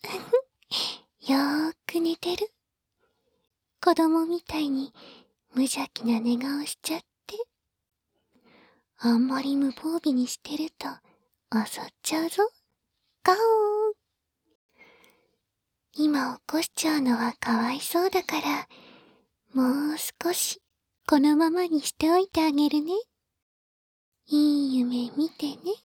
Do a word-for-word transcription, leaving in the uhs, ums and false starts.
よーく寝てる。子供みたいに無邪気な寝顔しちゃって。あんまり無防備にしてると襲っちゃうぞ。ガオー。今起こしちゃうのはかわいそうだから、もう少しこのままにしておいてあげるね。いい夢見てね。